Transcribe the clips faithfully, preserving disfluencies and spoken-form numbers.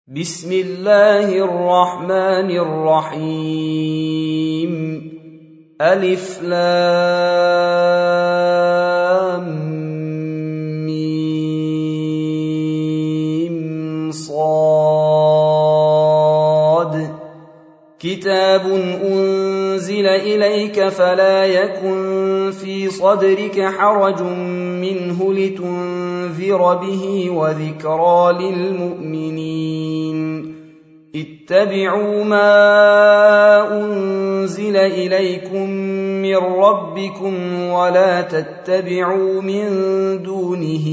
بسم الله الرحمن الرحيم ألف لام ميم صاد كتاب أنزل إليك فلا يكن في صدرك حرج منه لتنذر به وذكرى للمؤمنين اتبعوا ما أنزل إليكم من ربكم ولا تتبعوا من دونه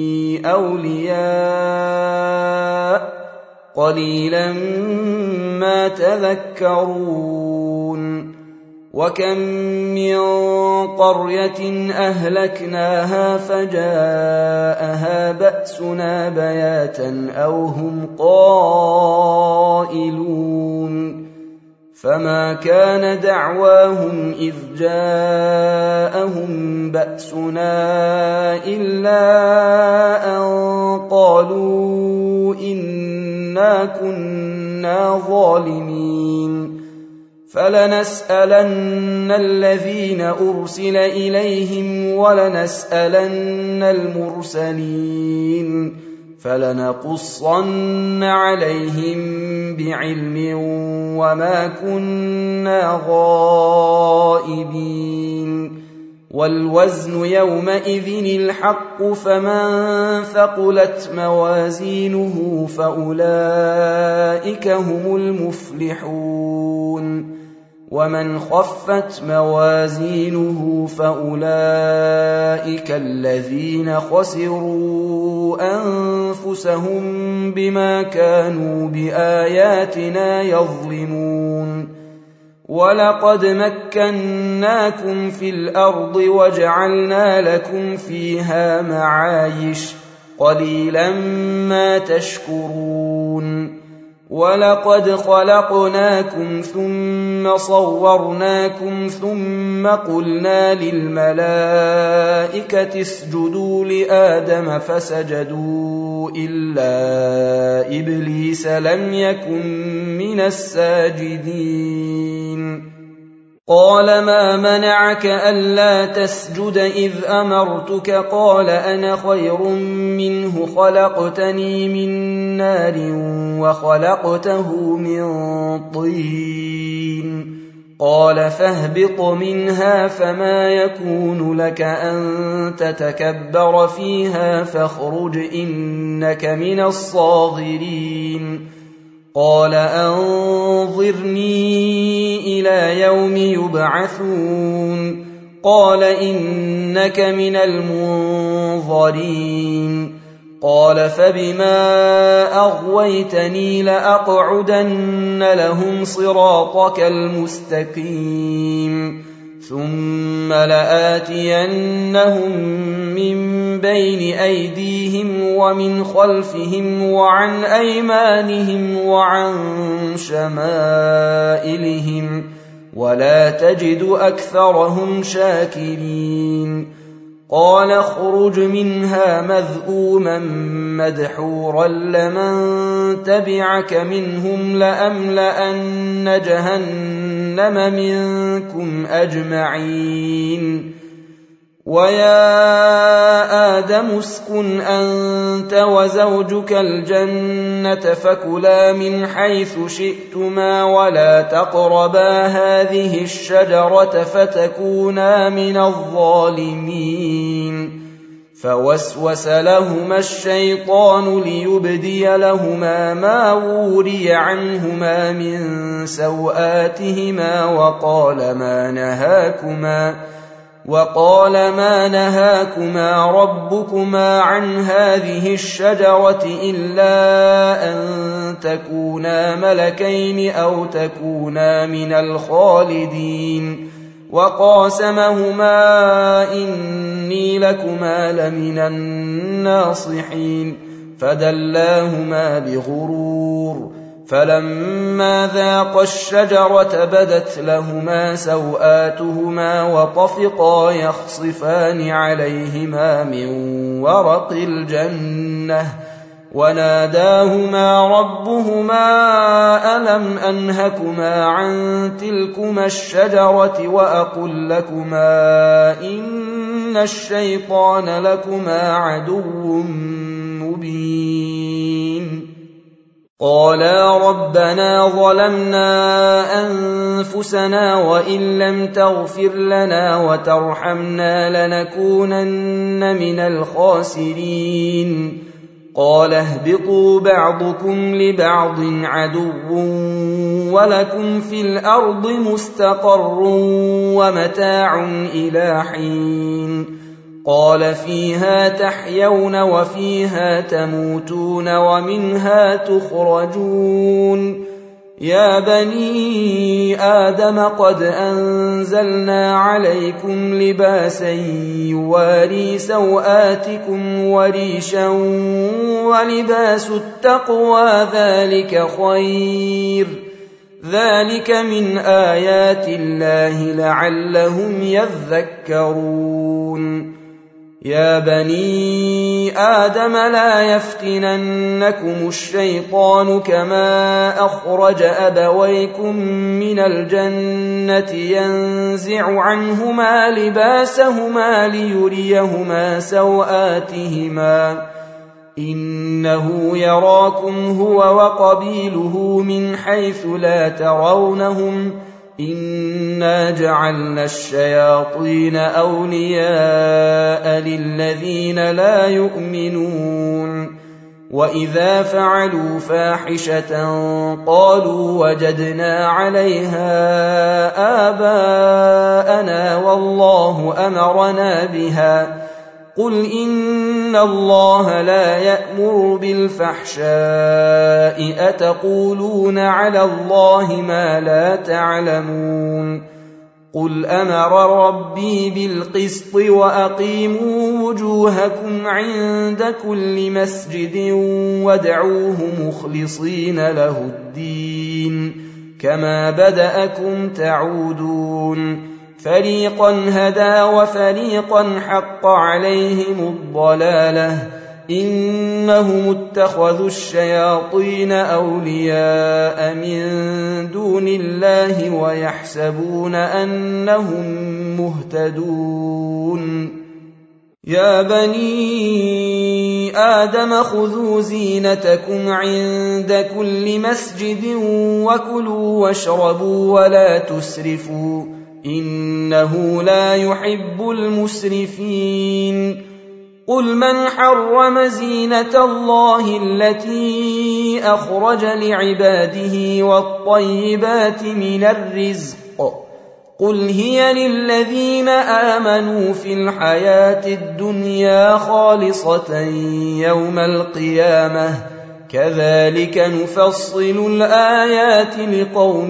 أولياء قليلا ما تذكرون وكم من قرية أهلكناها فجاءها بأسنا بياتا أو هم قائلون فما كان دعواهم إذ جاءهم بأسنا إلا أن قالوا إنا كنا ظالمين فلنسألن الذين أرسل إليهم ولنسألن المرسلين فلنقصن عليهم بعلم وما كنا غائبين والوزن يومئذ الحق فمن ثقلت موازينه فأولئك هم المفلحون ومن خفت موازينه فأولئك الذين خسروا أنفسهم بما كانوا بآياتنا يظلمون ولقد مكناكم في الأرض وجعلنا لكم فيها معايش قليلا ما تشكرون ولقد خلقناكم ثم صورناكم ثم قلنا للملائكة اسجدوا لآدم فسجدوا إلا إبليس لم يكن من الساجدين قال ما منعك ألا تسجد إذ أمرتك قال أنا خير منه خلقتني من نار وخلقته من طين قال فاهبط منها فما يكون لك أن تتكبر فيها فاخرج إنك من الصاغرين قال أنظرني إلى يوم يبعثون قال إنك من المنظرين قال فبما أغويتني لأقعدن لهم صراطك المستقيم ثم لآتينهم من بين أيديهم ومن خلفهم وعن أيمانهم وعن شمائلهم ولا تجد أكثرهم شاكرين قال اخرج منها مذءوما مدحورا لمن تبعك منهم لأملأن جهنم منكم أجمعين ويا آدم اسكن أنت وزوجك الجنة فكلا من حيث شئتما ولا تقربا هذه الشجرة فتكونا من الظالمين فوسوس لهما الشيطان ليبدي لهما ما وري عنهما من سوآتهما وقال ما نهاكما وقال ما نهاكما ربكما عن هذه الشجرة إلا أن تكونا ملكين أو تكونا من الخالدين وقاسمهما إني لكما لمن الناصحين فدلاهما بغرور فلما ذاقا الشجرة بدت لهما سوآتهما وطفقا يخصفان عليهما من ورق الجنة وناداهما ربهما ألم أنهكما عن تلكما الشجرة وأقل لكما إن الشيطان لكما عدو مبين قالا ربنا ظلمنا أنفسنا وإن لم تغفر لنا وترحمنا لنكونن من الخاسرين قال اهبطوا بعضكم لبعض عدو ولكم في الأرض مستقر ومتاع إلى حين قال فيها تحيون وفيها تموتون ومنها تخرجون يا بني آدم قد أنزلنا عليكم لباسا يواري سوآتكم وريشا ولباس التقوى ذلك خير ذلك من آيات الله لعلهم يذكرون يا بني آدم لا يفتننكم الشيطان كما أخرج أبويكم من الجنة ينزع عنهما لباسهما ليريهما سوآتهما إنه يراكم هو وقبيله من حيث لا ترونهم إنا جعلنا الشياطين أولياء للذين لا يؤمنون وإذا فعلوا فاحشة قالوا وجدنا عليها آباءنا والله أمرنا بها قل إن الله لا يأمر بالفحشاء أتقولون على الله ما لا تعلمون قل أمر ربي بالقسط وأقيموا وجوهكم عند كل مسجد وادعوه مخلصين له الدين كما بدأكم تعودون فريقا هدى وفريقا حق عليهم الضلالة إنهم اتخذوا الشياطين أولياء من دون الله ويحسبون أنهم مهتدون يا بني آدم خذوا زينتكم عند كل مسجد وكلوا واشربوا ولا تسرفوا إنه لا يحب المسرفين قل من حرم زينة الله التي أخرج لعباده والطيبات من الرزق قل هي للذين آمنوا في الحياة الدنيا خالصة يوم القيامة كذلك نفصل الآيات لقوم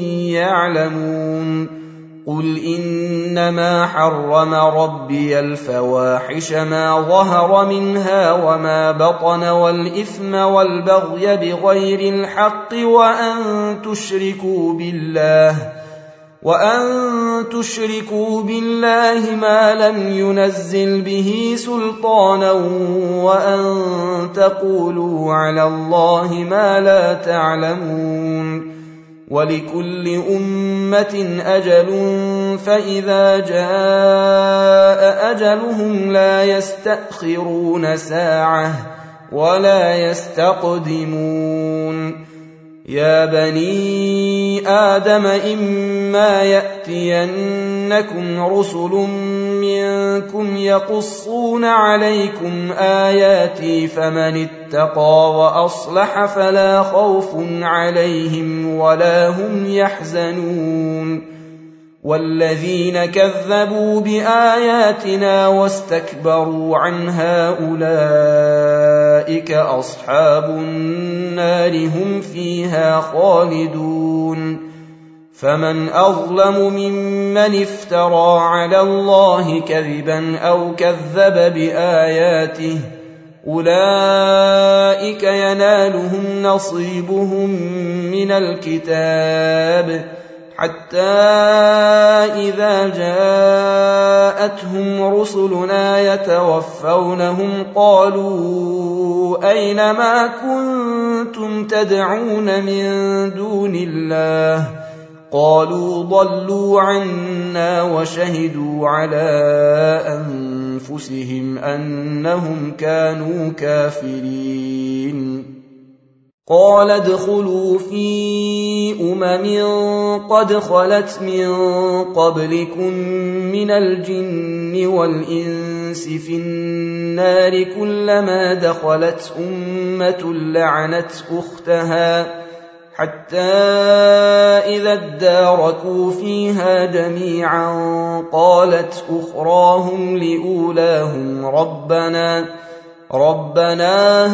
يعلمون قل إنما حرم ربي الفواحش ما ظهر منها وما بطن والإثم والبغي بغير الحق وأن تشركوا بالله وأن تشركوا بالله ما لم ينزل به سلطانا وأن تقولوا على الله ما لا تعلمون ولكل أمة أجل فإذا جاء أجلهم لا يستأخرون ساعة ولا يستقدمون يا بني آدم إما يأتينكم رسل منكم يقصون عليكم آياتي فمن اتقى وأصلح فلا خوف عليهم ولا هم يحزنون والذين كذبوا بآياتنا واستكبروا عنها أولئك أصحاب النار هم فيها خالدون فمن أظلم ممن افترى على الله كذبا أو كذب بآياته أولئك ينالهم نصيبهم من الكتاب حتى إذا جاءتهم رسلنا يتوفونهم قالوا أين ما كنتم تدعون من دون الله قالوا ضلوا عنا وشهدوا على أنفسهم أنهم كانوا كافرين قال ادخلوا في أمم قد خلت من قبلكم من الجن والإنس في النار كلما دخلت أمة لعنت أختها حتى إذا اداركوا فيها جميعا قالت أخراهم لأولاهم ربنا ربنا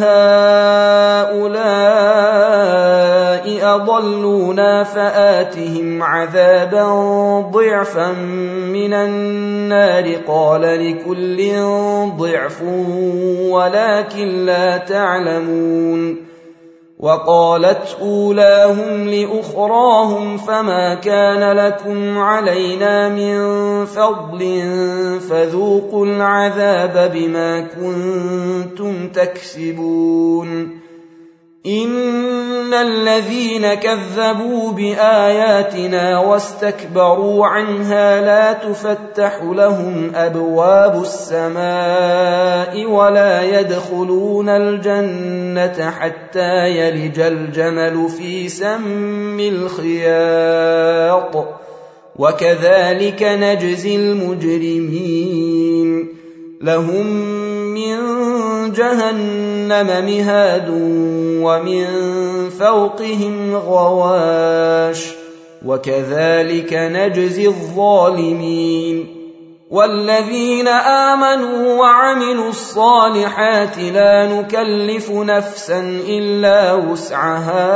هؤلاء أضلونا فآتهم عذابا ضعفا من النار قال لكل ضعف ولكن لا تعلمون وقالت أولاهم لأخراهم فما كان لكم علينا من فضل فذوقوا العذاب بما كنتم تكسبون إن الذين كذبوا بآياتنا واستكبروا عنها لا تفتح لهم أبواب السماء ولا يدخلون الجنة حتى يلج الجمل في سم الخياط وكذلك نجزي المجرمين لهم من جهنم مهاد ومن فوقهم غواش وكذلك نجزي الظالمين والذين آمنوا وعملوا الصالحات لا نكلف نفسا إلا وسعها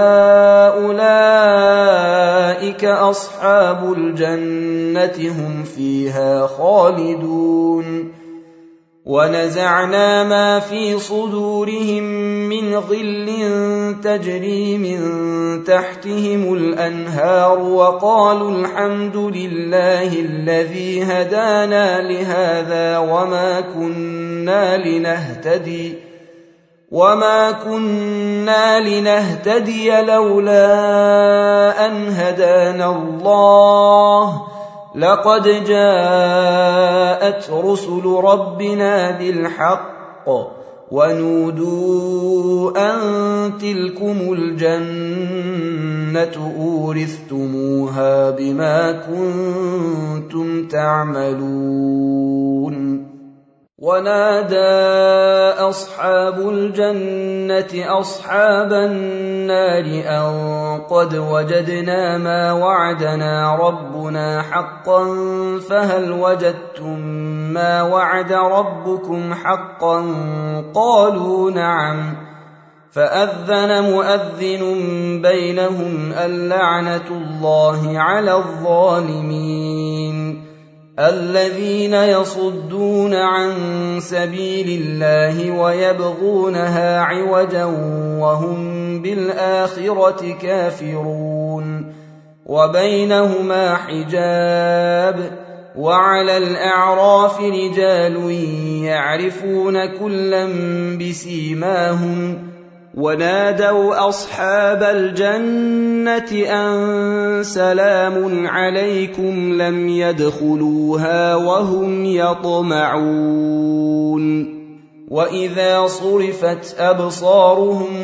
أولئك أصحاب الجنة هم فيها خالدون ونزعنا ما في صدورهم من غل تجري من تحتهم الأنهار وقالوا الحمد لله الذي هدانا لهذا وما كنا لنهتدي وما كنا لنهتدي لولا أن هدانا الله لقد جاءت رسل ربنا بالحق ونودوا أن تلكم الجنة أورثتموها بما كنتم تعملون ونادى أصحاب الجنة أصحاب النار أن قد وجدنا ما وعدنا ربنا حقا فهل وجدتم ما وعد ربكم حقا قالوا نعم فأذن مؤذن بينهم اللعنة الله على الظالمين الذين يصدون عن سبيل الله ويبغونها عوجا وهم بالآخرة كافرون وبينهما حجاب وعلى الأعراف رجال يعرفون كلا بسيماهم ونادوا أصحاب الجنة أن سلام عليكم لم يدخلوها وهم يطمعون وإذا صرفت أبصارهم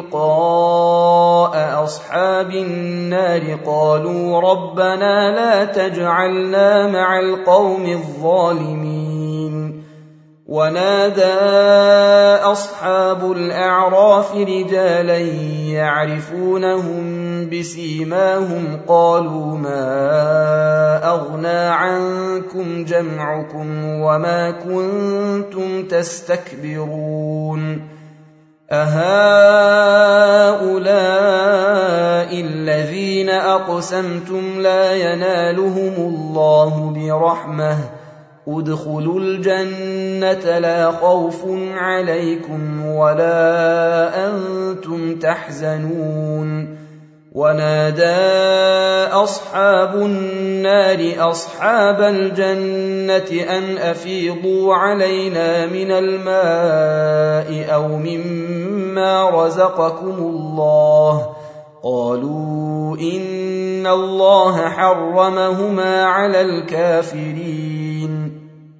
تلقاء أصحاب النار قالوا ربنا لا تجعلنا مع القوم الظالمين ونادى أصحاب الأعراف رجالا يعرفونهم بسيماهم قالوا ما أغنى عنكم جمعكم وما كنتم تستكبرون أهؤلاء الذين أقسمتم لا ينالهم الله برحمة ادخلوا الجنة لا خوف عليكم ولا أنتم تحزنون ونادى أصحاب النار أصحاب الجنة أن أفيضوا علينا من الماء أو مما رزقكم الله قالوا إن الله حرمهما على الكافرين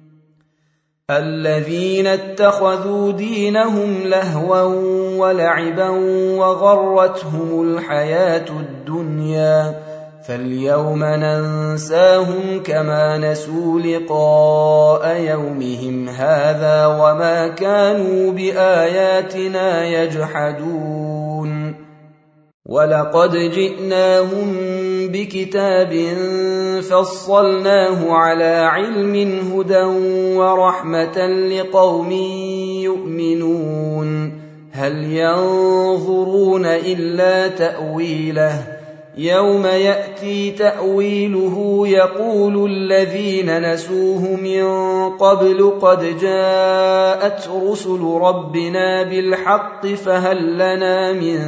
الذين اتخذوا دينهم لهوا ولعبا وغرتهم الحياة الدنيا فاليوم ننساهم كما نسوا لقاء يومهم هذا وما كانوا بآياتنا يجحدون ولقد جئناهم بكتاب فصلناه على علم هدى ورحمة لقوم يؤمنون هل ينظرون إلا تأويله يوم يأتي تأويله يقول الذين نسوه من قبل قد جاءت رسل ربنا بالحق فهل لنا من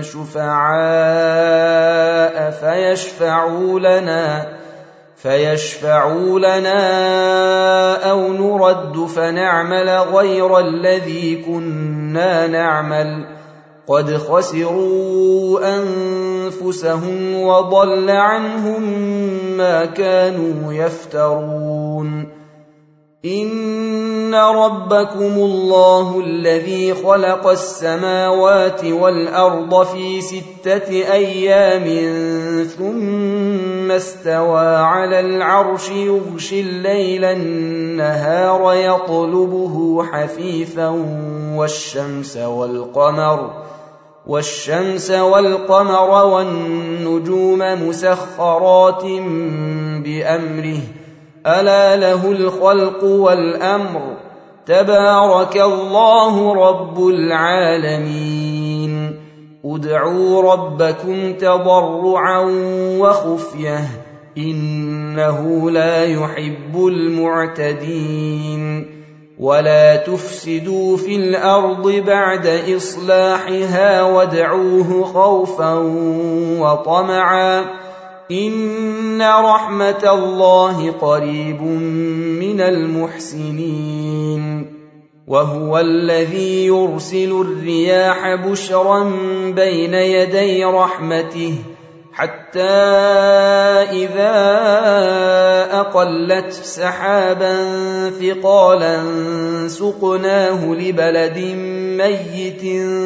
شفعاء فيشفعوا لنا فيشفعوا لنا أو نرد فنعمل غير الذي كنا نعمل قد خسروا أنفسهم وضل عنهم ما كانوا يفترون إن ربكم الله الذي خلق السماوات والأرض في ستة أيام ثم استوى على العرش يغشي الليل النهار يطلبه حثيثا والشمس والقمر والشمس والقمر والنجوم مسخرات بأمره ألا له الخلق والأمر تبارك الله رب العالمين ادعوا ربكم تضرعا وخفية إنه لا يحب المعتدين ولا تفسدوا في الأرض بعد إصلاحها وادعوه خوفا وطمعا إن رحمة الله قريب من المحسنين وهو الذي يرسل الرياح بشرا بين يدي رحمته حتى إذا أقلت سحابا ثقالا سقناه لبلد ميت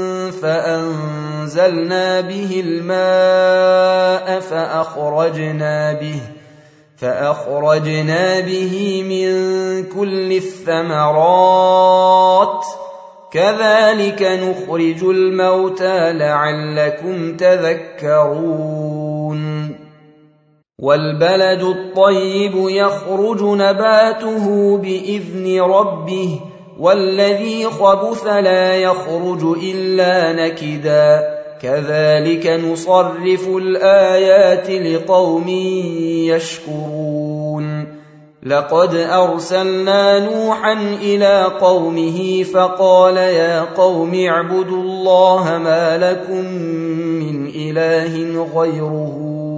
فأنزلنا به الماء فأخرجنا به فأخرجنا به من كل الثمرات كذلك نخرج الموتى لعلكم تذكرون والبلد الطيب يخرج نباته بإذن ربه والذي خبث لا يخرج إلا نكدا كذلك نصرف الآيات لقوم يشكرون لقد أرسلنا نوحا إلى قومه فقال يا قوم اعبدوا الله ما لكم من إله غيره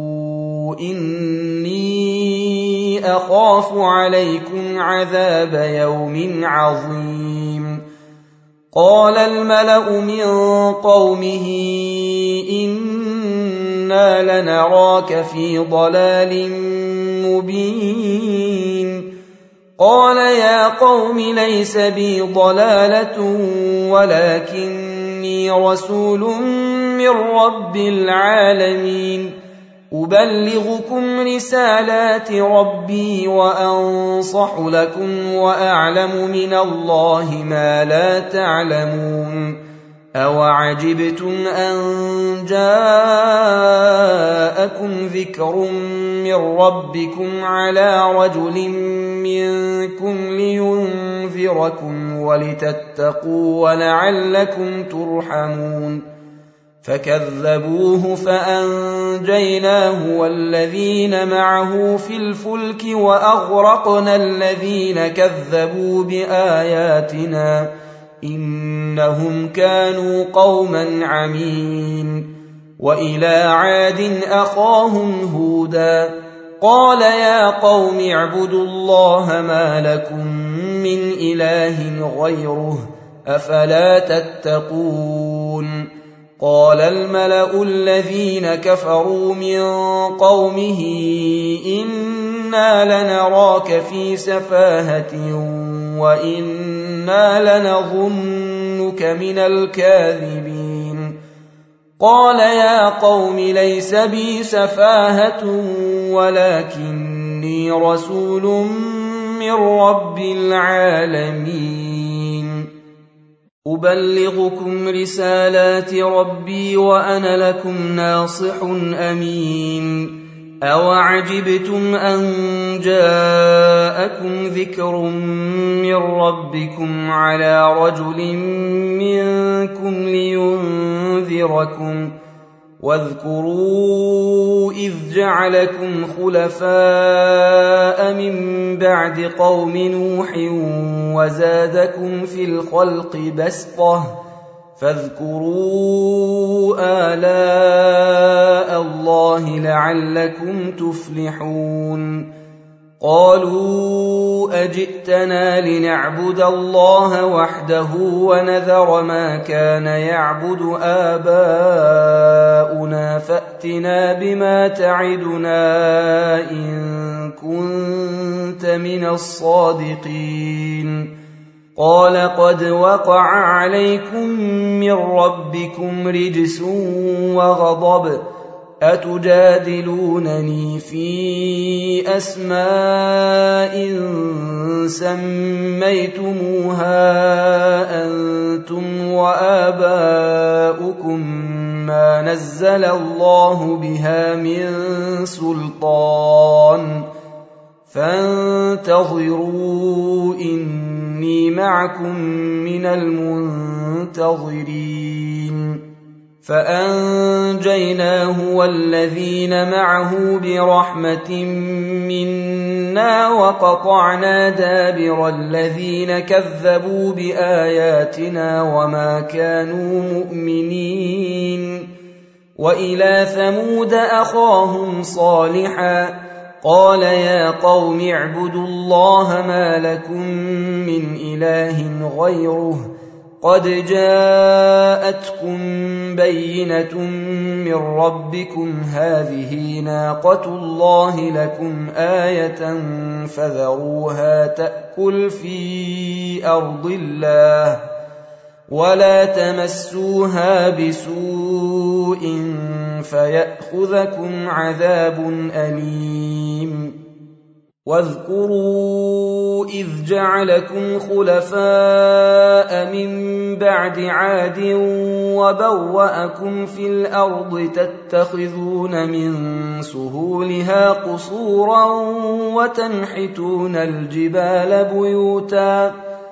إني أخاف عليكم عذاب يوم عظيم قال الملأ من قومه إنا لنراك في ضلال مبين قال يا قوم ليس بي ضلالة ولكني رسول من رب العالمين أبلغكم رسالات ربي وأنصح لكم وأعلم من الله ما لا تعلمون أوعجبتم أن جاءكم ذكر من ربكم على رجل منكم لينذركم ولتتقوا ولعلكم ترحمون فكذبوه فأنجيناه والذين معه في الفلك وأغرقنا الذين كذبوا بآياتنا إنهم كانوا قوما عمين وإلى عاد أخاهم هودا قال يا قوم اعبدوا الله ما لكم من إله غيره أفلا تتقون قال الملأ الذين كفروا من قومه إنا لنراك في سفاهة وإنا لنظنك من الكاذبين قال يا قوم ليس بي سفاهة ولكني رسول من رب العالمين أبلغكم رسالات ربي وأنا لكم ناصح أمين أوعجبتم أن جاءكم ذكر من ربكم على رجل منكم لينذركم واذكروا إذ جعلكم خلفاء من بعد قوم نوح وزادكم في الخلق بسطة فاذكروا آلاء الله لعلكم تفلحون قالوا أجئتنا لنعبد الله وحده ونذر ما كان يعبد آباؤنا فأتنا بما تعدنا إن كنت من الصادقين قال قد وقع عليكم من ربكم رجس وغضب أتجادلونني في أسماء سميتموها أنتم وآباؤكم ما نزل الله بها من سلطان فانتظروا إني معكم من المنتظرين فأنجيناه والذين معه برحمة منا وقطعنا دابر الذين كذبوا بآياتنا وما كانوا مؤمنين وإلى ثمود أخاهم صالحا قال يا قوم اعبدوا الله ما لكم من إله غيره قد جاءتكم بينة من ربكم هذه ناقة الله لكم آية فذروها تأكل في أرض الله ولا تمسوها بسوء فيأخذكم عذاب أليم واذكروا إذ جعلكم خلفاء من بعد عاد وبوأكم في الأرض تتخذون من سهولها قصورا وتنحتون الجبال بيوتا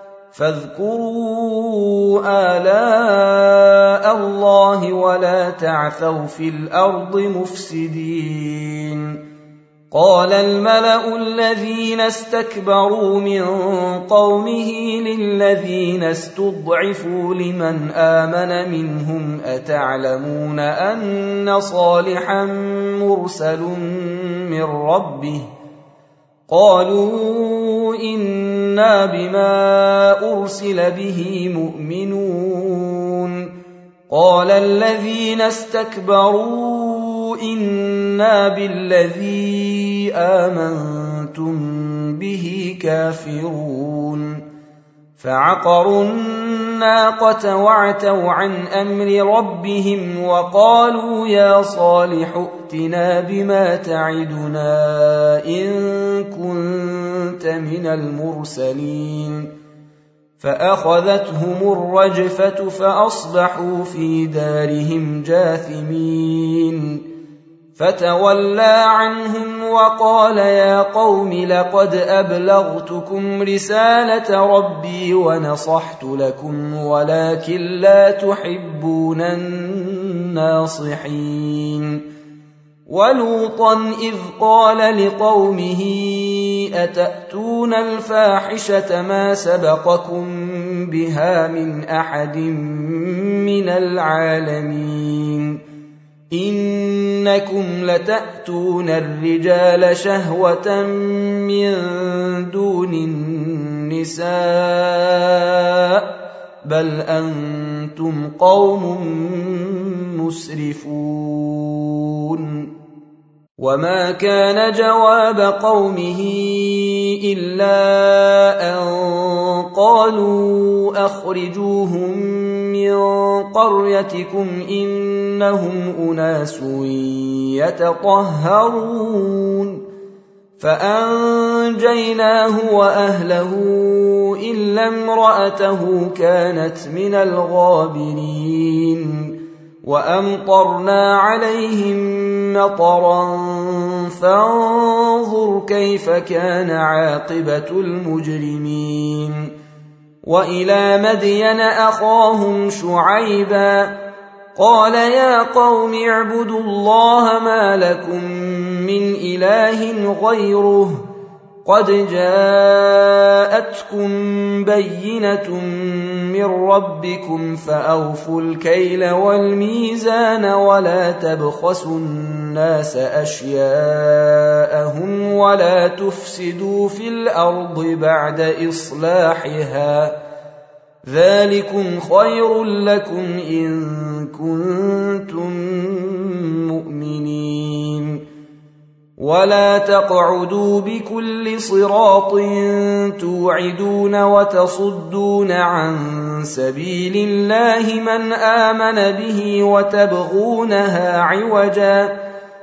فاذكروا آلاء الله ولا تعثوا في الأرض مفسدين قال الملأ الذين استكبروا من قومه للذين استضعفوا لمن آمن منهم أتعلمون أن صالحا مرسل من ربه قالوا إنا بما أرسل به مؤمنون قال الذين استكبروا إنا بالذي آمنتم به كافرون فعقروا الناقة وعتوا عن أمر ربهم وقالوا يا صالح ائتنا بما تعدنا إن كنت من المرسلين فأخذتهم الرجفة فأصبحوا في دارهم جاثمين فتولى عنهم وقال يا قوم لقد أبلغتكم رسالة ربي ونصحت لكم ولكن لا تحبون الناصحين ولوطا إذ قال لقومه أتأتون الفاحشة ما سبقكم بها من أحد من العالمين إنكم لتأتون الرجال شهوة من دون النساء بل أنتم قوم مسرفون وما كان جواب قومه إلا أن قالوا أخرجوهم من قريتكم إنهم أناس يتطهرون فأنجيناه وأهله إلا امرأته كانت من الغابرين وأمطرنا عليهم مطرا فانظر كيف كان عاقبة المجرمين وإلى مدين أخاهم شعيبا قال يا قوم اعبدوا الله ما لكم من إله غيره قد جاءتكم بينة من ربكم فأوفوا الكيل والميزان ولا تبخسوا الناس أشياءهم ولا تفسدوا في الأرض بعد إصلاحها ذلكم خير لكم إن كنتم مؤمنين ولا تقعدوا بكل صراط توعدون وتصدون عن سبيل الله من آمن به وتبغونها عوجا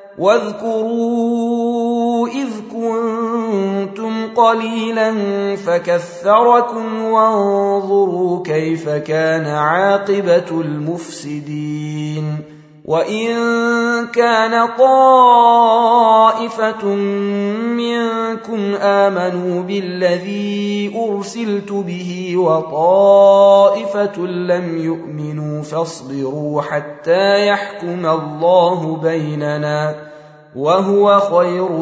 واذكروا إذ كنتم قليلا فكثركم وانظروا كيف كان عاقبة المفسدين وإن كان طائفة منكم آمنوا بالذي أرسلت به وطائفة لم يؤمنوا فاصبروا حتى يحكم الله بيننا وهو خير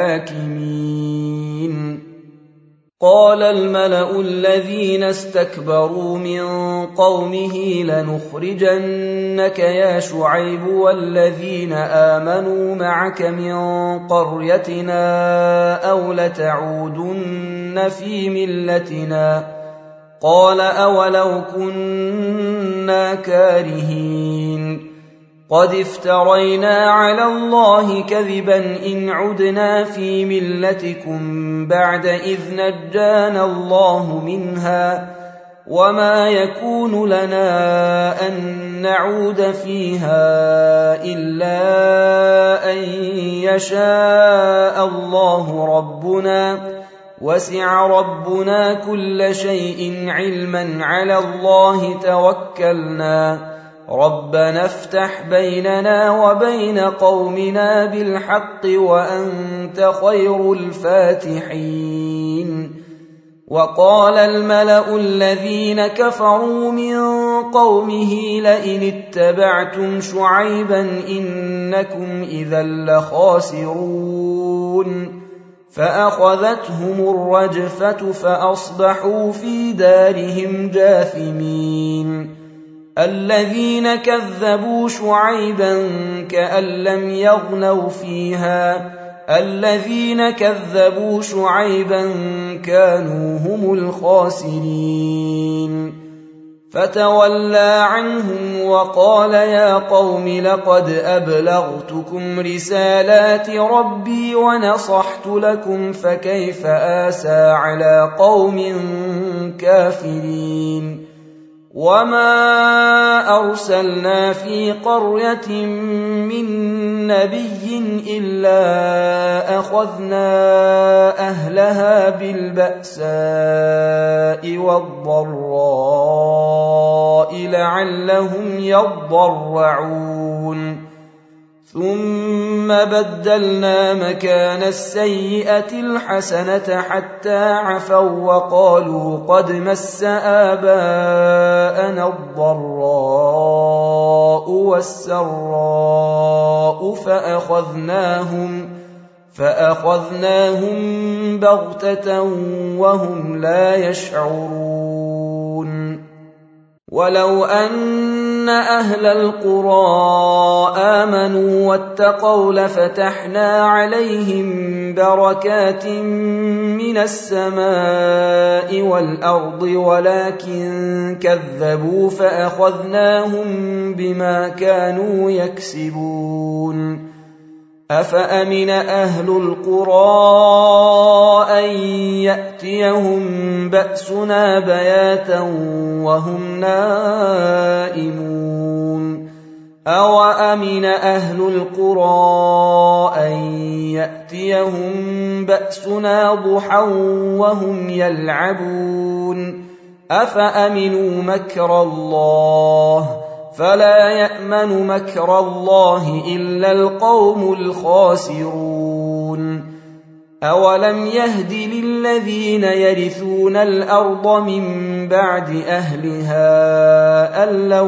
الحاكمين قال الملأ الذين استكبروا من قومه لنخرجنك يا شعيب والذين آمنوا معك من قريتنا أو لتعودن في ملتنا قال أولو كنا كارهين قد افترينا على الله كذبا إن عدنا في ملتكم بعد إذ نجانا الله منها وما يكون لنا أن نعود فيها إلا أن يشاء الله ربنا وسع ربنا كل شيء علما على الله توكلنا ربنا افتح بيننا وبين قومنا بالحق وأنت خير الفاتحين وقال الملأ الذين كفروا من قومه لئن اتبعتم شعيبا إنكم إذا لخاسرون فأخذتهم الرجفة فأصبحوا في دارهم جاثمين الذين كذبوا شعيبا كأن لم يغنوا فيها الذين كذبوا شعيبا كانوا هم الخاسرين فتولى عنهم وقال يا قوم لقد أبلغتكم رسالات ربي ونصحت لكم فكيف آسى على قوم كافرين وما أرسلنا في قرية من نبي إلا أخذنا أهلها بالبأساء والضراء لعلهم يضرعون ثم بدلنا مكان السيئة الحسنة حتى عفوا وقالوا قد مس آباءنا الضراء والسراء فأخذناهم فأخذناهم بغتة وهم لا يشعرون ولو أن أهل القرى آمنوا واتقوا لفتحنا عليهم بركات من السماء والأرض ولكن كذبوا فأخذناهم بما كانوا يكسبون أفأمن أهل القرى أن يأتيهم بأسنا بياتا وهم نائمون أوأمن أهل القرى أن يأتيهم بأسنا ضحى وهم يلعبون أفأمنوا مكر الله فلا يأمن مكر الله إلا القوم الخاسرون أولم يهد للذين يرثون الأرض من بعد أهلها أن لو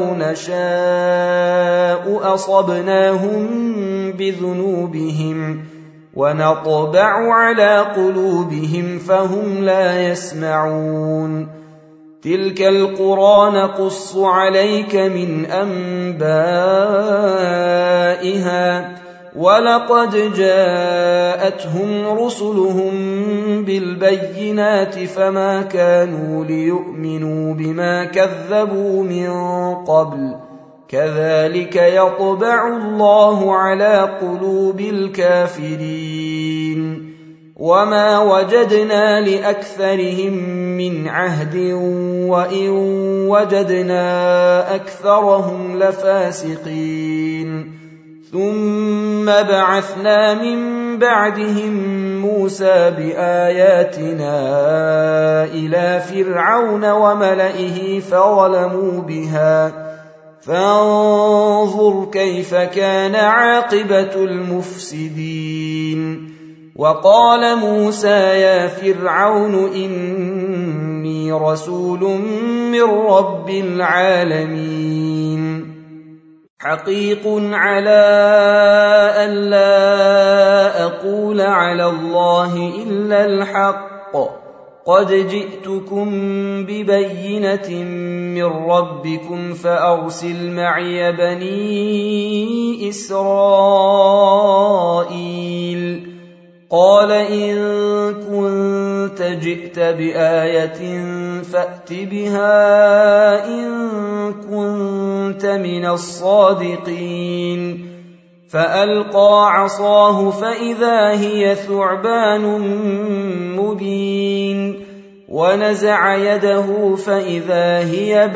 نشاء أصبناهم بذنوبهم ونطبع على قلوبهم فهم لا يسمعون تلك القرى نقص عليك من أنبائها ولقد جاءتهم رسلهم بالبينات فما كانوا ليؤمنوا بما كذبوا من قبل كذلك يطبع الله على قلوب الكافرين وما وجدنا لأكثرهم من عهد وإن وجدنا أكثرهم لفاسقين ثم بعثنا من بعدهم موسى بآياتنا إلى فرعون وملئه فظلموا بها فانظر كيف كان عاقبة المفسدين وقال موسى يا فرعون إني رسول من رب العالمين حقيق على أن لا أقول على الله إلا الحق قد جئتكم ببينة من ربكم فأرسل معي بني إسرائيل قال إن كنت جئت بآية فأت بها إن كنت من الصادقين فألقى عصاه فإذا هي ثعبان مبين ونزع يده فإذا هي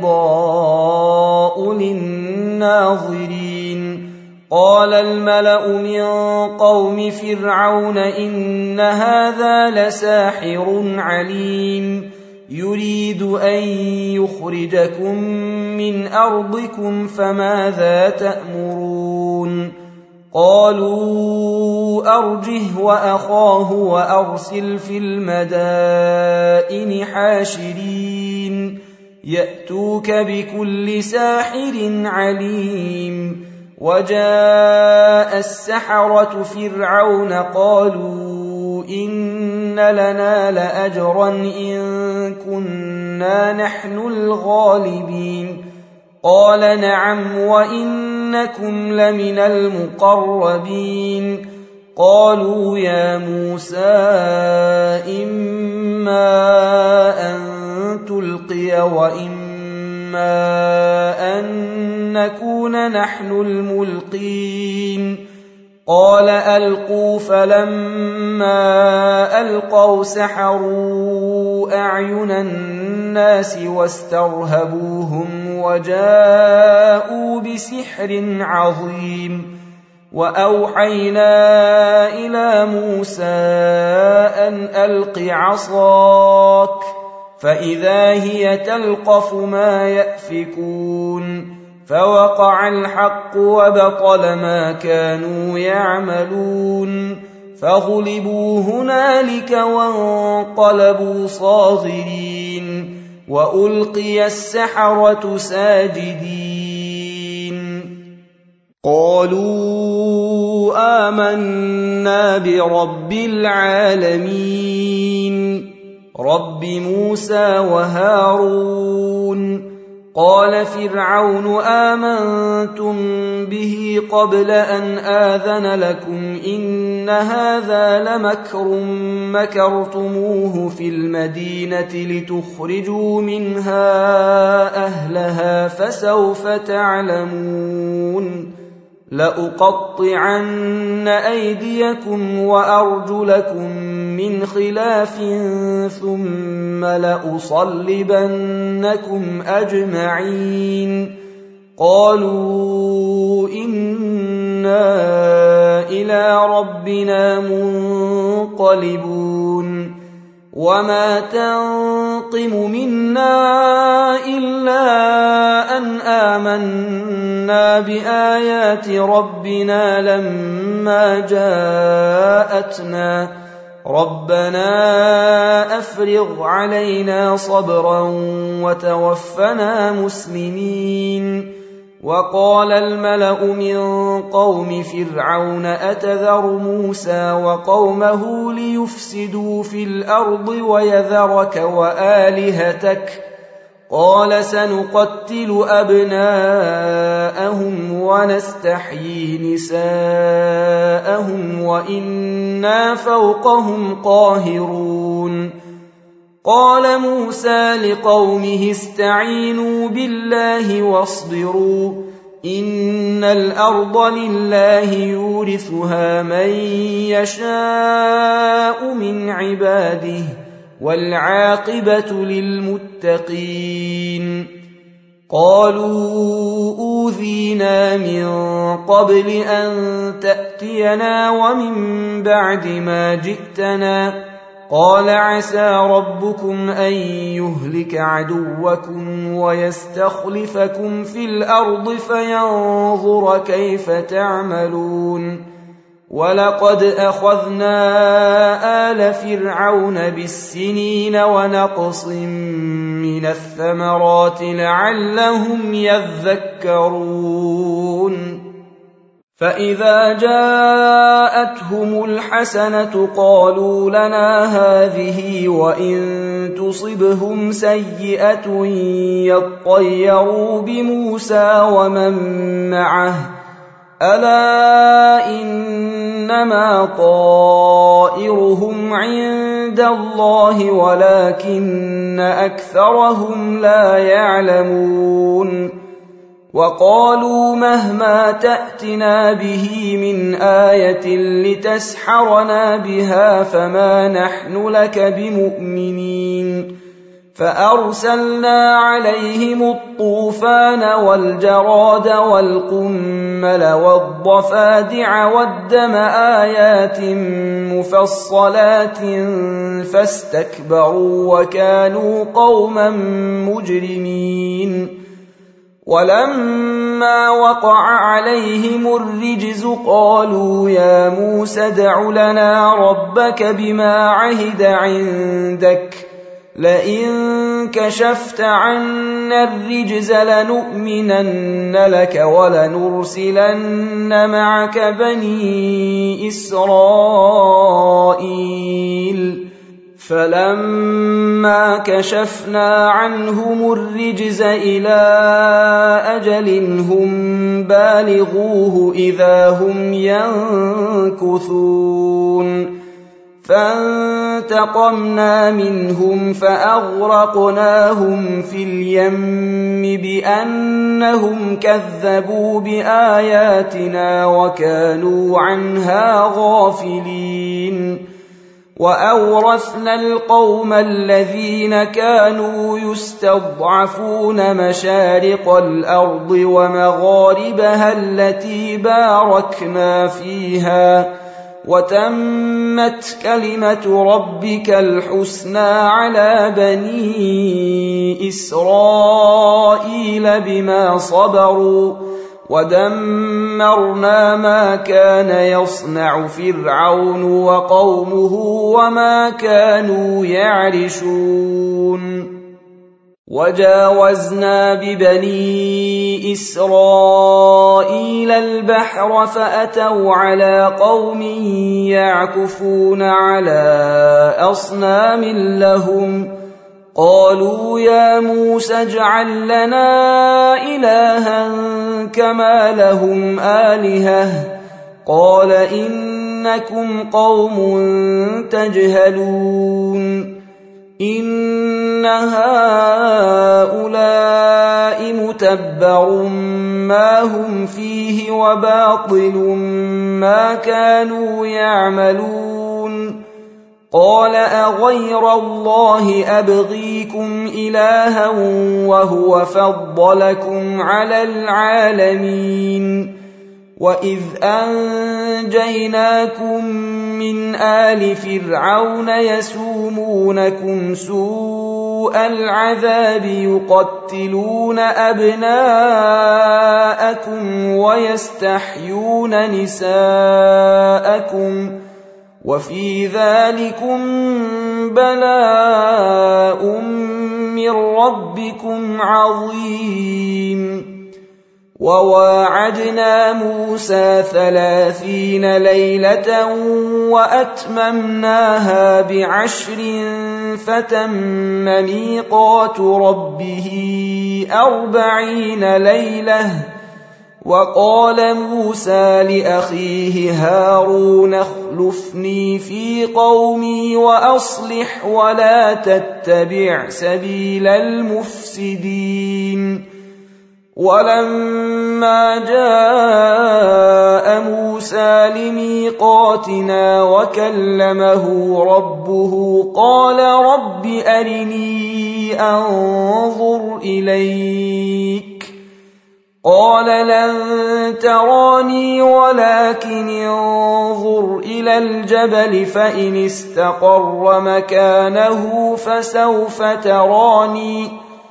بيضاء للناظرين قال الملأ من قوم فرعون إن هذا لساحر عليم يريد أن يخرجكم من أرضكم فماذا تأمرون قالوا أرجه وأخاه وأرسل في المدائن حاشرين يأتوك بكل ساحر عليم وجاء السحرة فرعون قالوا إن لنا لأجرا إن كنا نحن الغالبين قال نعم وإنكم لمن المقربين قالوا يا موسى إما أن تلقي وإما أن نكون نحن الملقين قال ألقوا فلما ألقوا سحروا أعين الناس واسترهبوهم وجاءوا بسحر عظيم وأوحينا إلى موسى أن ألق عصاك فإذا هي تلقف ما يأفكون فوقع الحق وبطل ما كانوا يعملون فغلبوا هنالك وانقلبوا صاغرين وألقي السحرة ساجدين قالوا آمنا برب العالمين رب موسى وهارون قال فرعون آمنتم به قبل أن آذن لكم إن هذا لمكر مكرتموه في المدينة لتخرجوا منها أهلها فسوف تعلمون لأقطعن أيديكم وأرجلكم من خلاف ثم لأصلبنكم أجمعين قالوا إنا إلى ربنا منقلبون وما تنقم منا إلا أن آمنا بآيات ربنا لما جاءتنا ربنا أفرغ علينا صبرا وتوفنا مسلمين وقال الملأ من قوم فرعون أتذر موسى وقومه ليفسدوا في الأرض ويذرك وآلهتك قال سنقتل أبناءهم ونستحيي نساءهم وإنا فوقهم قاهرون قال موسى لقومه استعينوا بالله واصبروا إن الأرض لله يورثها من يشاء من عباده والعاقبة للمتقين قالوا أوذينا من قبل أن تأتينا ومن بعد ما جئتنا قال عسى ربكم أن يهلك عدوكم ويستخلفكم في الأرض فينظر كيف تعملون ولقد أخذنا آل فرعون بالسنين ونقص من الثمرات لعلهم يذكرون فإذا جاءتهم الحسنة قالوا لنا هذه وإن تصبهم سيئة يطيروا بموسى ومن معه ألا إنما طائرهم عند الله ولكن أكثرهم لا يعلمون وقالوا مهما تأتنا به من آية لتسحرنا بها فما نحن لك بمؤمنين فأرسلنا عليهم الطوفان والجراد والقمل والضفادع والدم آيات مفصلات فاستكبروا وكانوا قوما مجرمين ولما وقع عليهم الرجز قالوا يا موسى ادع لنا ربك بما عهد عندك لئن كشفت عنا الرجز لنؤمنن لك ولنرسلن معك بني إسرائيل فلما كشفنا عنهم الرجز إلى أجل هم بالغوه إذا هم ينكثون فانتقمنا منهم فأغرقناهم في اليم بأنهم كذبوا بآياتنا وكانوا عنها غافلين وأورثنا القوم الذين كانوا يستضعفون مشارق الأرض ومغاربها التي باركنا فيها وتمت كلمة ربك الحسنى على بني إسرائيل بما صبروا ودمرنا ما كان يصنع فرعون وقومه وما كانوا يعرشون وجاوزنا ببني إسرائيل البحر فأتوا على قوم يعكفون على أصنام لهم قالوا يا موسى اجعل لنا إلها كما لهم آلهة قال إنكم قوم تجهلون إن هؤلاء متبر ما هم فيه وباطل ما كانوا يعملون قال أغير الله أبغيكم إلها وهو فضلكم على العالمين وإذ أنجيناكم من آل فرعون يسومونكم سوء العذاب يقتلون أبناءكم ويستحيون نساءكم وفي ذلكم بلاء من ربكم عظيم وواعدنا موسى ثلاثين ليلة وأتممناها بعشر فتم ميقات ربه أربعين ليلة وقال موسى لأخيه هارون اخلفني في قومي وأصلح ولا تتبع سبيل المفسدين ولما جاء موسى لميقاتنا وكلمه ربه قال رب أرني أنظر إليك قال لن تراني ولكن انظر إلى الجبل فإن استقر مكانه فسوف تراني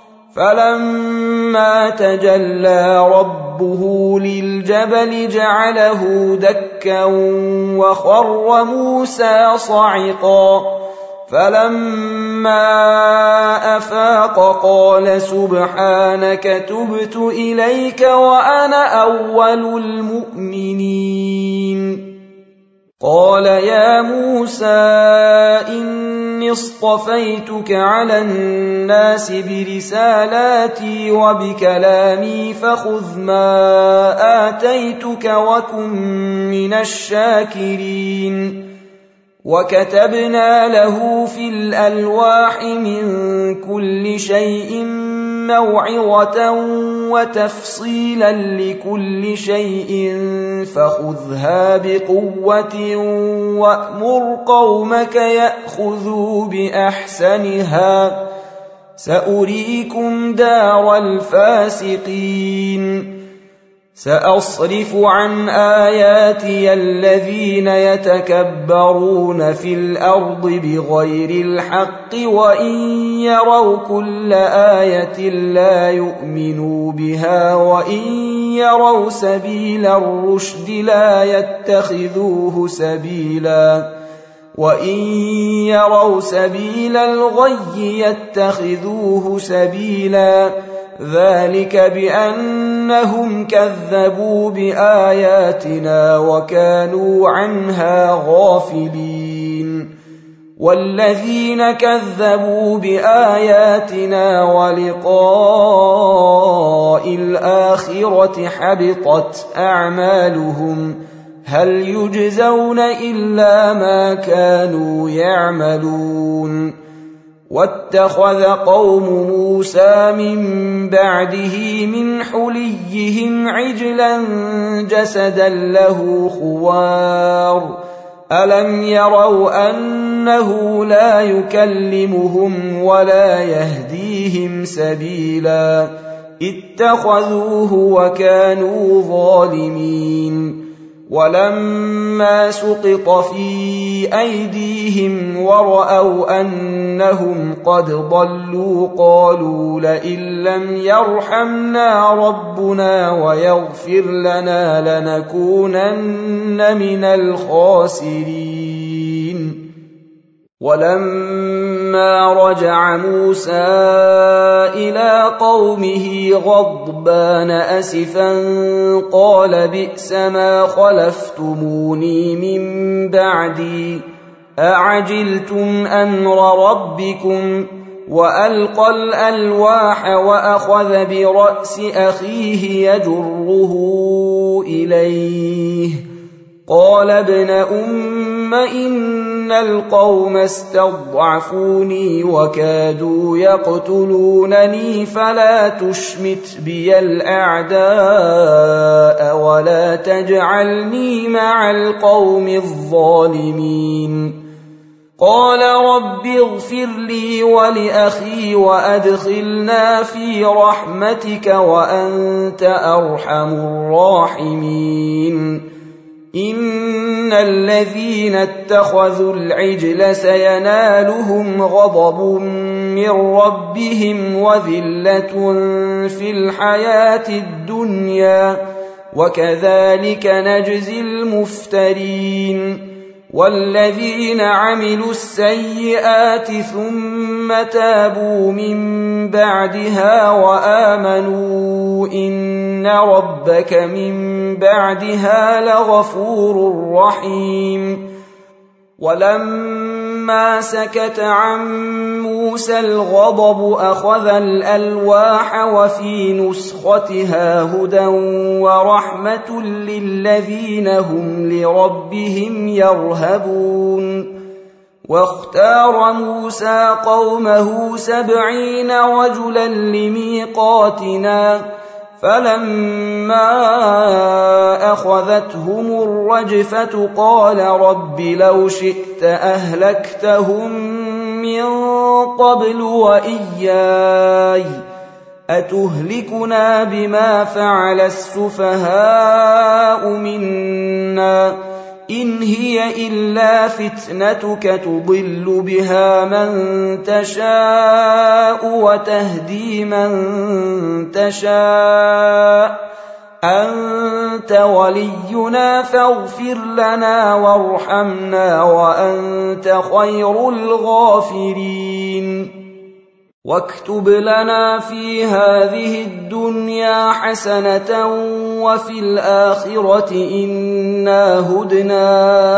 فلما تجلى ربه للجبل جعله دكا وخر موسى صعقا فلما أفاق قال سبحانك تبت إليك وأنا أول المؤمنين قال يا موسى إني اصطفيتك على الناس برسالاتي وبكلامي فخذ ما آتيتك وكن من الشاكرين وكتبنا له في الألواح من كل شيء موعظة وتفصيلا لكل شيء فخذها بقوة وأمر قومك يأخذوا بأحسنها سأريكم دار الفاسقين سأصرف عن آياتي الذين يتكبرون في الأرض بغير الحق وإن يروا كل آية لا يؤمنوا بها وإن يروا سبيل الرشد لا يتخذوه سبيلا وإن يروا سبيل الغي يتخذوه سبيلا ذلك بأنهم كذبوا بآياتنا وكانوا عنها غافلين والذين كذبوا بآياتنا ولقاء الآخرة حبطت أعمالهم هل يجزون إلا ما كانوا يعملون واتخذ قوم موسى من بعده من حليهم عجلا جسدا له خوار ألم يروا أنه لا يكلمهم ولا يهديهم سبيلا اتخذوه وكانوا ظالمين ولما سقط في أيديهم ورأوا أنهم قد ضلوا قالوا لئن لم يرحمنا ربنا ويغفر لنا لنكونن من الخاسرين ولما رجع موسى إلى قومه غضبان أسفا قال بئس ما خلفتموني من بعدي أعجلتم أمر ربكم وألقى الألواح وأخذ برأس أخيه يجره إليه قال ابن أم إن القوم استضعفوني وكادوا يقتلونني فلا تشمت بي الأعداء ولا تجعلني مع القوم الظالمين قال رب اغفر لي ولأخي وأدخلنا في رحمتك وأنت أرحم الراحمين إن الذين اتخذوا العجل سينالهم غضب من ربهم وذلة في الحياة الدنيا وكذلك نجزي المفترين والذين عملوا السيئات ثم تابوا من بعدها وآمنوا إن ربك من بعدها لغفور رحيم ولما سكت عن موسى الغضب أخذ الألواح وفي نسختها هدى ورحمة للذين هم لربهم يرهبون واختار موسى قومه سبعين رجلا لميقاتنا فلما أخذتهم الرجفة قال رب لو شئت أهلكتهم من قبل وإياي أتهلكنا بما فعل السفهاء منا إن هي إلا فتنتك تضل بها من تشاء وتهدي من تشاء أنت ولينا فاغفر لنا وارحمنا وأنت خير الغافرين واكتب لنا في هذه الدنيا حسنة وفي الآخرة إنا هدنا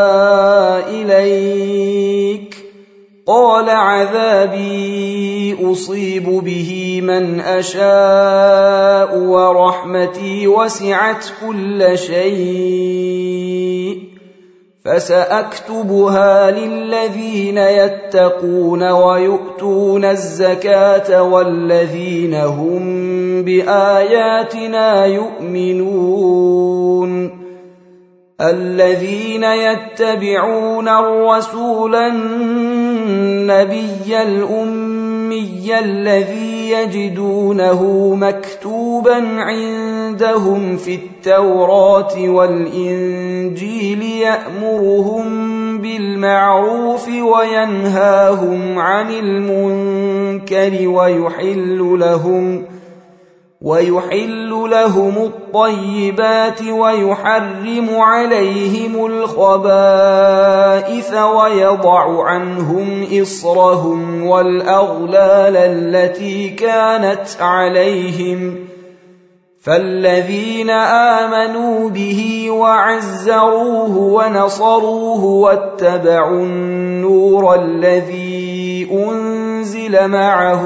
إليك قال عذابي أصيب به من أشاء ورحمتي وسعت كل شيء فسأكتبها للذين يتقون ويؤتون الزكاة والذين هم بآياتنا يؤمنون الذين يتبعون الرسول النبي الأمي الذي يجدونه مكتوبا عندهم في التوراة والإنجيل يأمرهم بالمعروف وينهاهم عن المنكر ويحل لهم ويحل لهم الطيبات ويحرم عليهم الخبائث ويضع عنهم إصرهم والأغلال التي كانت عليهم فالذين آمنوا به وعزروه ونصروه واتبعوا النور الذي أنزل معه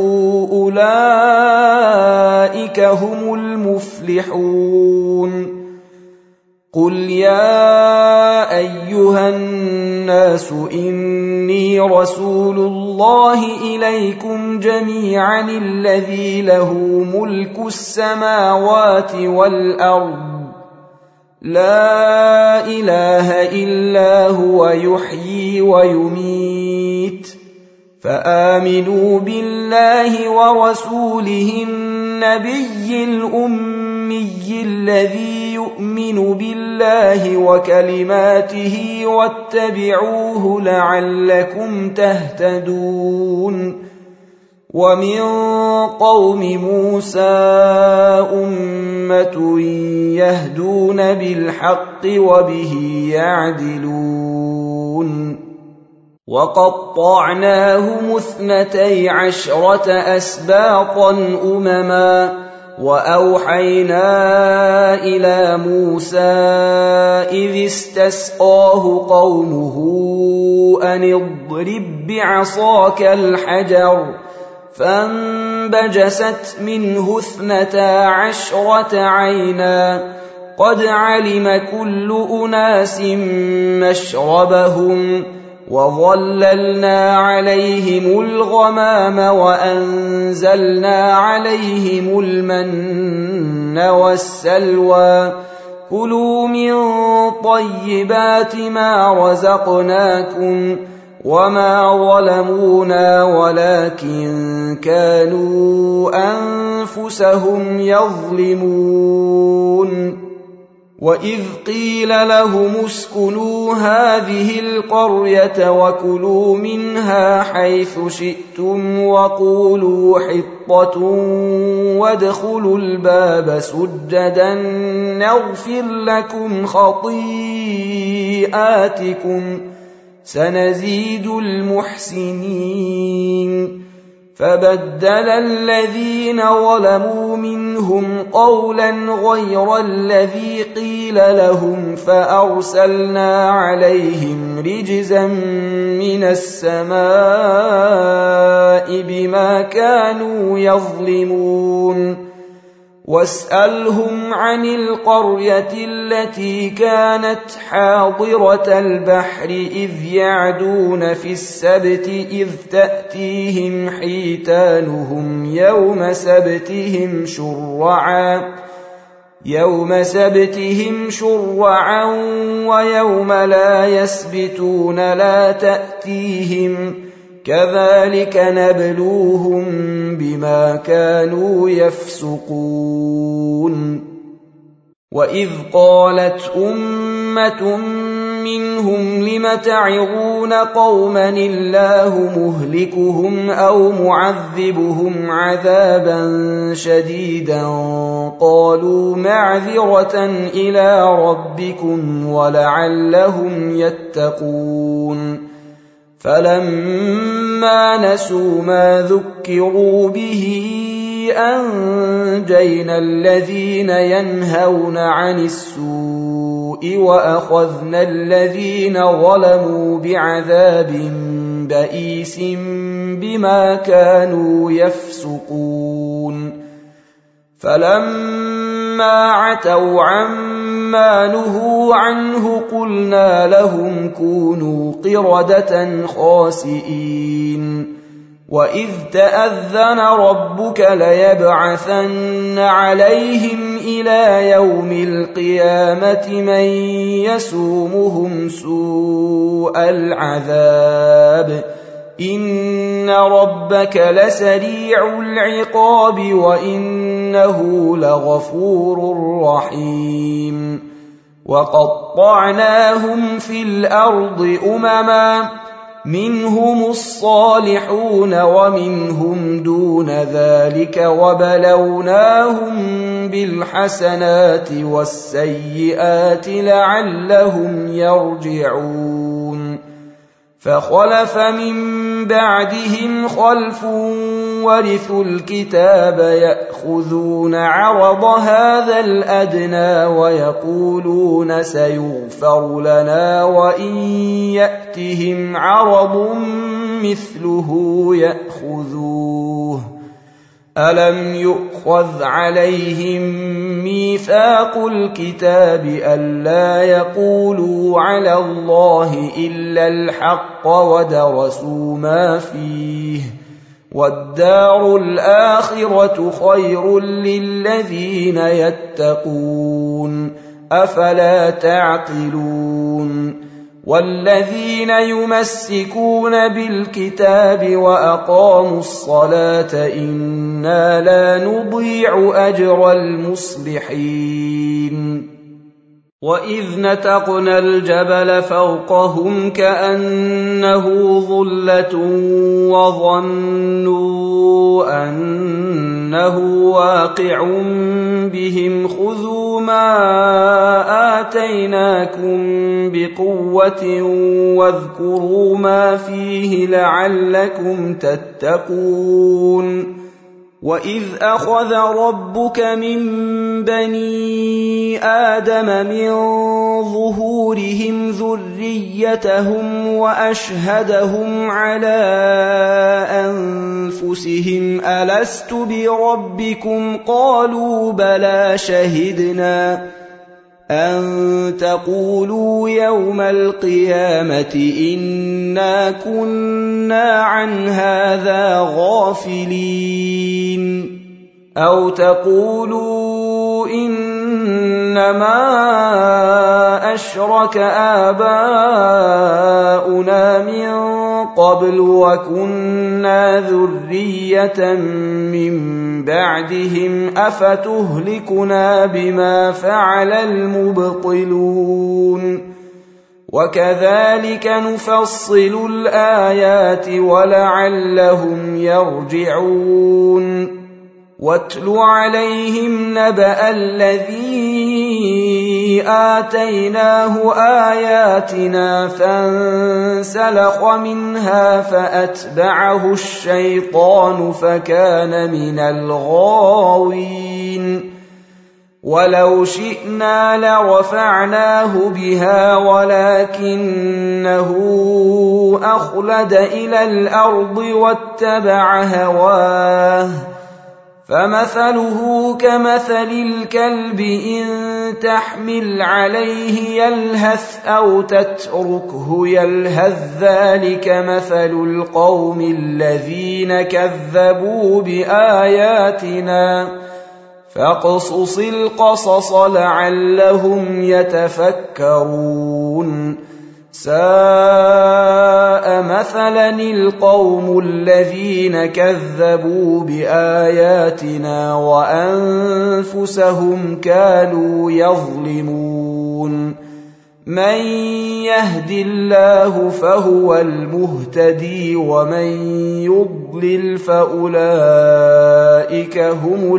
أولئك هم المفلحون قل يا أيها الناس إني رسول الله إليكم جميعا الذي له ملك السماوات والأرض لا إله إلا هو يحيي ويميت فآمنوا بالله ورسوله النبي الأمي الذي يؤمن بالله وكلماته واتبعوه لعلكم تهتدون ومن قوم موسى أمة يهدون بالحق وبه يعدلون وقطعناهم اثنتي عشرة أسباطا أمما وأوحينا إلى موسى إذ استسقاه قومه أن اضرب بعصاك الحجر فانبجست منه اثنتا عشرة عينا قد علم كل أناس مشربهم وظللنا عليهم الغمام وأنزلنا عليهم المن والسلوى كلوا من طيبات ما رزقناكم وما ظلمونا ولكن كانوا أنفسهم يظلمون وإذ قيل لهم اسكنوا هذه القرية وكلوا منها حيث شئتم وقولوا حطة وادخلوا الباب سجدا نغفر لكم خطيئاتكم سنزيد المحسنين فبدل الذين ظلموا منهم قولا غير الذي قيل لهم فأرسلنا عليهم رجزا من السماء بما كانوا يظلمون واسألهم عن القرية التي كانت حاضرة البحر إذ يعدون في السبت إذ تأتيهم حيتانهم يوم سبتهم شرعا يوم سبتهم شرعا ويوم لا يسبتون لا تأتيهم كذلك نبلوهم بما كانوا يفسقون وإذ قالت أمة منهم لم تعظون قوما الله مهلكهم أو معذبهم عذابا شديدا قالوا معذرة إلى ربكم ولعلهم يتقون فلما نسوا ما ذكروا به أنجينا الذين ينهون عن السوء وأخذنا الذين ظلموا بعذاب بئيس بما كانوا يفسقون فلما عتوا عما نهوا عنه قلنا لهم كونوا قردة خاسئين وإذ تأذن ربك ليبعثن عليهم إلى يوم القيامة من يسومهم سوء العذاب إن ربك لسريع العقاب وإنه لغفور رحيم وقطعناهم في الأرض أمما منهم الصالحون ومنهم دون ذلك وبلوناهم بالحسنات والسيئات لعلهم يرجعون فخلف من بعدهم خلف ورثوا الكتاب يأخذون عرض هذا الأدنى ويقولون سيغفر لنا وإن يأتهم عرض مثله يأخذوه ألم يؤخذ عليهم ميثاق الكتاب ألا يقولوا على الله إلا الحق ودرسوا ما فيه والدار الآخرة خير للذين يتقون أفلا تعقلون والذين يمسكون بالكتاب وأقاموا الصلاة إنا لا نضيع أجر المصلحين وإذ نتقنا الجبل فوقهم كأنه ظلة وظنوا أنه واقع بهم خذوا ما آتيناكم بقوة واذكروا ما فيه لعلكم تتقون وَإِذْ أَخَذَ رَبُّكَ مِنْ بَنِي آدَمَ مِنْ ظُهُورِهِمْ ذُرِّيَّتَهُمْ وَأَشْهَدَهُمْ عَلَى أَنْفُسِهِمْ أَلَسْتُ بِرَبِّكُمْ قَالُوا بَلَى شَهِدْنَا أَن تَقُولُوا يَوْمَ الْقِيَامَةِ إِنَّا كُنَّا عَنْ هَذَا غَافِلِينَ أَوْ تَقُولُوا إِنَّمَا أَشْرَكَ آبَاؤُنَا مِن قَبْلُ وَكُنَّا ذُرِّيَّةً مِّن بَعْدِهِمْ أَفَتُهْلِكُنَا بِمَا فَعَلَ الْمُبْطِلُونَ وَكَذَلِكَ نُفَصِّلُ الْآيَاتِ وَلَعَلَّهُمْ يَرْجِعُونَ وَاتْلُ عَلَيْهِمْ نَبَأَ الَّذِي آتَيْنَاهُ آيَاتِنَا فَانسَلَخَ مِنْهَا فَأَتْبَعَهُ الشَّيْطَانُ فَكَانَ مِنَ الْغَاوِينَ وَلَوْ شِئْنَا لَرَفَعْنَاهُ بِهَا وَلَكِنَّهُ أَخْلَدَ إِلَى الْأَرْضِ وَاتَّبَعَ هَوَاهُ فَمَثَلُهُ كَمَثَلِ الْكَلْبِ إِن تَحْمِلْ عَلَيْهِ يَلْهَثْ أَوْ تَتْرُكْهُ يَلْهَثْ ذَلِكَ مَثَلُ الْقَوْمِ الَّذِينَ كَذَّبُوا بِآيَاتِنَا فَاقْصُصِ الْقَصَصَ لَعَلَّهُمْ يَتَفَكَّرُونَ سَاءَ مَثَلًا الْقَوْمُ الَّذِينَ كَذَّبُوا بِآيَاتِنَا وَأَنفُسَهُمْ كَانُوا يَظْلِمُونَ مَن يَهْدِ اللَّهُ فَهُوَ الْمُهْتَدِي وَمَن يُضْلِلْ فَأُولَئِكَ هُمُ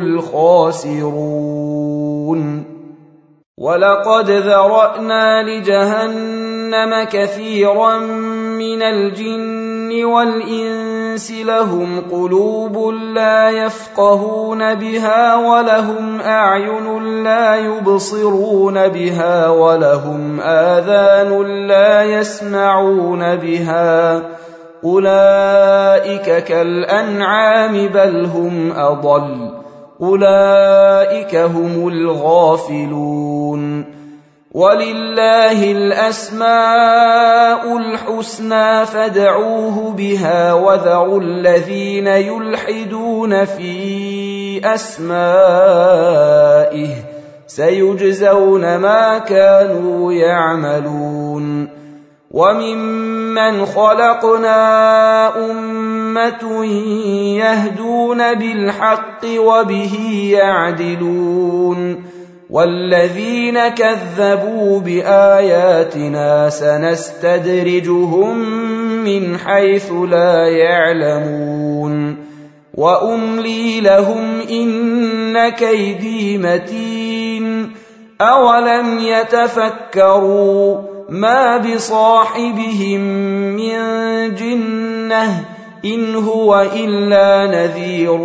الْخَاسِرُونَ وَلَقَدْ ذَرَأْنَا لِجَهَنَّمَ كَثِيرًا مِنَ الْجِنِّ وَالْإِنسِ لَهُمْ قُلُوبٌ لَّا يَفْقَهُونَ بِهَا وَلَهُمْ أَعْيُنٌ لَّا يُبْصِرُونَ بِهَا وَلَهُمْ آذَانٌ لَّا يَسْمَعُونَ بِهَا أُولَئِكَ كَالْأَنْعَامِ بَلْ هُمْ أَضَلُّ أُولَئِكَ هُمُ الْغَافِلُونَ وَلِلَّهِ الْأَسْمَاءُ الْحُسْنَى فَادْعُوهُ بِهَا وَذَرُوا الَّذِينَ يُلْحِدُونَ فِي أَسْمَائِهِ سَيُجْزَوْنَ مَا كَانُوا يَعْمَلُونَ وَمِمَّنْ خَلَقْنَا أُمَّةٌ يَهْدُونَ بِالْحَقِّ وَبِهِ يَعْدِلُونَ وَالَّذِينَ كَذَّبُوا بِآيَاتِنَا سَنَسْتَدْرِجُهُم مِّنْ حَيْثُ لَا يَعْلَمُونَ وَأُمْلِي لَهُمْ إِنَّ كَيْدِي مَتِينٌ أَوَلَمْ يَتَفَكَّرُوا مَا بِصَاحِبِهِم مِّن جِنَّةٍ إِنْ هُوَ إِلَّا نَذِيرٌ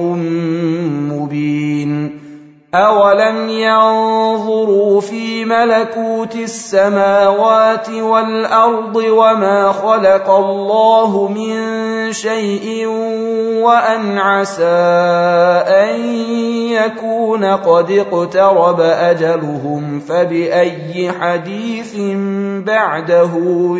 مُّبِينٌ أَوَلَمْ يَنظُرُوا فِي مَلَكُوتِ السَّمَاوَاتِ وَالْأَرْضِ وَمَا خَلَقَ اللَّهُ مِن شَيْءٍ وَأَنْ عَسَىٰ أَن يَكُونَ قَدِ اقْتَرَبَ أَجَلُهُمْ فَبِأَيِّ حَدِيثٍ بَعْدَهُ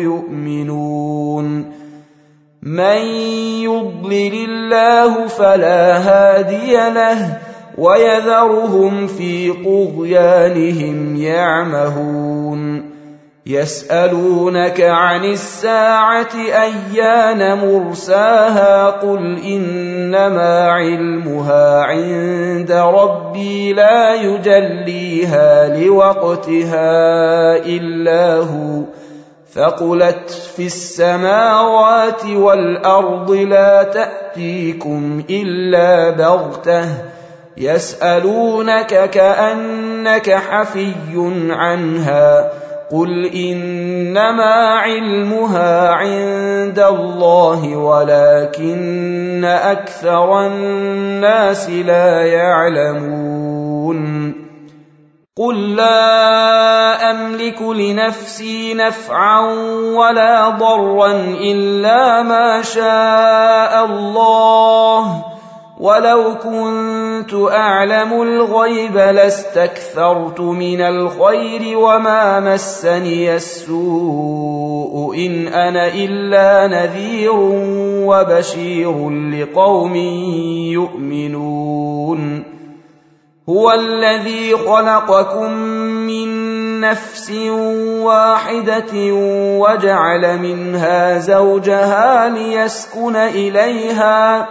يُؤْمِنُونَ مَن يُضْلِلِ اللَّهُ فَلَا هَادِيَ لَهُ وَيَذَرُهُمْ فِي طُغْيَانِهِمْ يَعْمَهُونَ يَسْأَلُونَكَ عَنِ السَّاعَةِ أَيَّانَ مُرْسَاهَا قُلْ إِنَّمَا عِلْمُهَا عِندَ رَبِّي لَا يُجَلِّيهَا لِوَقْتِهَا إِلَّا هُوَ ثَقُلَتْ فِي السَّمَاوَاتِ وَالْأَرْضِ لَا تَأْتِيكُمْ إِلَّا بَغْتَةً يَسْأَلُونَكَ كَأَنَّكَ حَفِيٌّ عَنْهَا قل إنما علمها عند الله ولكن أكثر الناس لا يعلمون قل لا أملك لنفسي نفعا ولا ضرا إلا ما شاء الله ولو كنت أعلم الغيب لاستكثرت من الخير وما مسني السوء إن أنا إلا نذير وبشير لقوم يؤمنون هو الذي خلقكم من نفس واحدة وجعل منها زوجها ليسكن إليها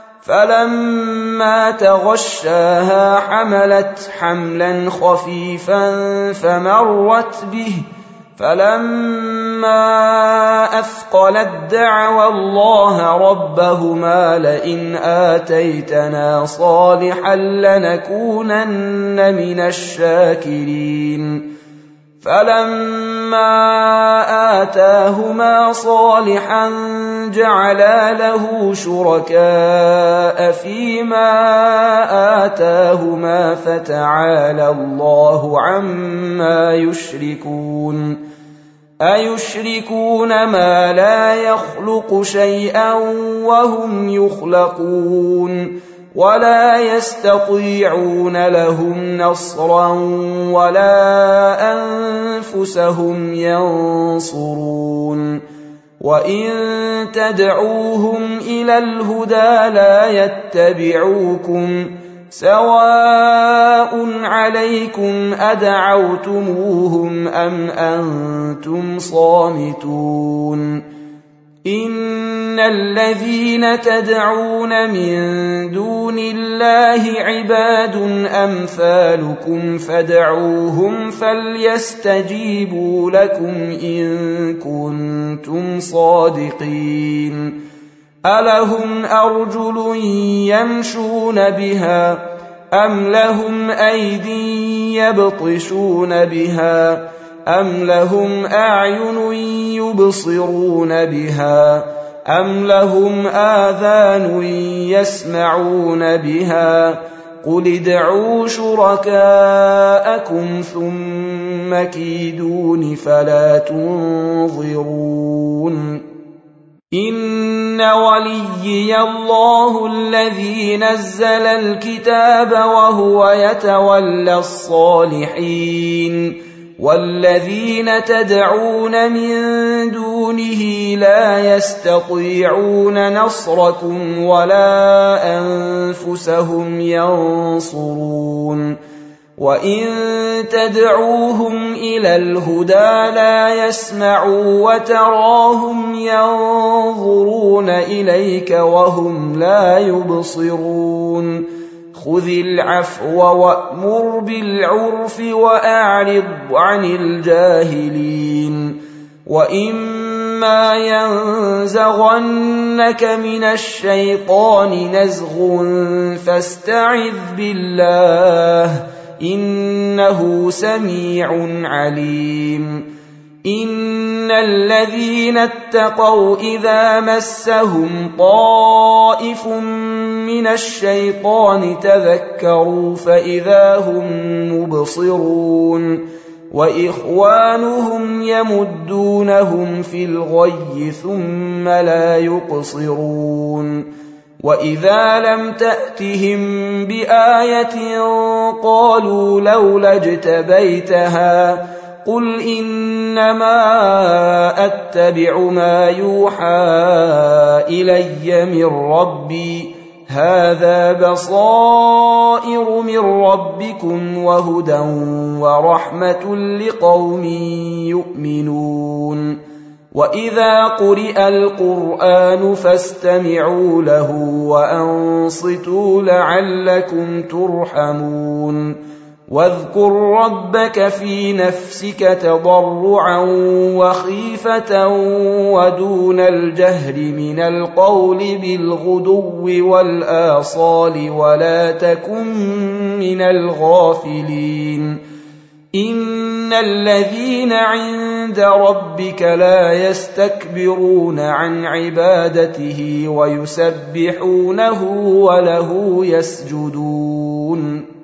فلما تغشاها حملت حملا خفيفا فمرت به فلما أثقلت دعوا الله ربهما لئن آتيتنا صالحا لنكونن من الشاكرين فلما آتاهما صالحا جعلا له شركاء فيما آتاهما فتعالى الله عما يشركون أيشركون ما لا يخلق شيئا وهم يخلقون ولا يستطيعون لهم نصرا ولا أنفسهم ينصرون وإن تدعوهم إلى الهدى لا يتبعوكم سواء عليكم أدعوتموهم أم أنتم صامتون إن الذين تدعون من دون الله عباد أمثالكم فادعوهم فليستجيبوا لكم إن كنتم صادقين ألهم أرجل يمشون بها أم لهم أيدي يبطشون بها أم لهم أعين يبصرون بها أم لهم آذان يسمعون بها قل ادعوا شركاءكم ثم كيدون فلا تنظرون إن وليي الله الذي نزل الكتاب وهو يتولى الصالحين والذين تدعون من دونه لا يستطيعون نصركم ولا أنفسهم ينصرون وإن تدعوهم إلى الهدى لا يسمعوا وتراهم ينظرون إليك وهم لا يبصرون خذ العفو وأمر بالعرف وأعرض عن الجاهلين وإما ينزغنك من الشيطان نزغ فاستعذ بالله إنه سميع عليم إن الذين اتقوا إذا مسهم طائف من الشيطان تذكروا فإذا هم مبصرون وإخوانهم يمدونهم في الغي ثم لا يقصرون وإذا لم تأتهم بآية قالوا لولا اجتبيتها قل إنما أتبع ما يوحى إلي من ربي هذا بصائر من ربكم وهدى ورحمة لقوم يؤمنون وإذا قرئ القرآن فاستمعوا له وأنصتوا لعلكم ترحمون واذكر ربك في نفسك تضرعا وخيفة ودون الجهر من القول بالغدو والآصال ولا تكن من الغافلين إن إن الذين عند ربك لا يستكبرون عن عبادته ويسبحونه وله يسجدون